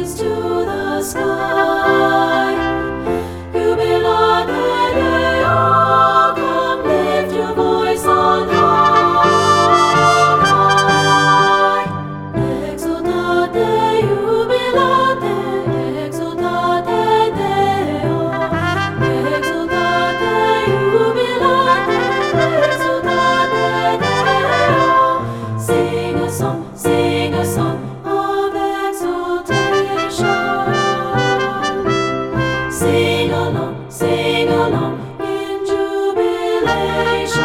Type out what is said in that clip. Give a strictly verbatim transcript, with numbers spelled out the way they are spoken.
praises to the sky. Jubilate Deo, come lift your voice on high. Exultate, jubilate, exultate Deo. Exultate, jubilate, exultate Deo. Sing a song, sing a song of exultation. Sing along, sing along in jubilation.